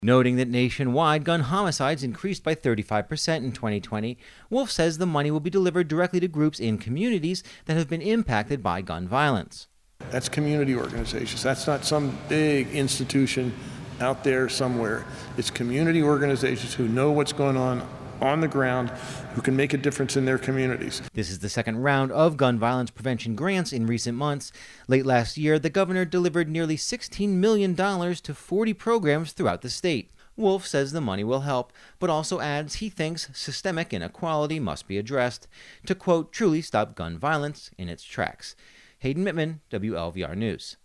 Noting that nationwide gun homicides increased by 35% in 2020, Wolf says the money will be delivered directly to groups in communities that have been impacted by gun violence. That's community organizations. That's not some big institution out there somewhere. It's community organizations who know what's going on the ground, who can make a difference in their communities. This is the second round of gun violence prevention grants in recent months. Late last year, the governor delivered nearly $16 million to 40 programs throughout the state. Wolf says the money will help, but also adds he thinks systemic inequality must be addressed to, quote, truly stop gun violence in its tracks. Hayden Mittman, WLVR News.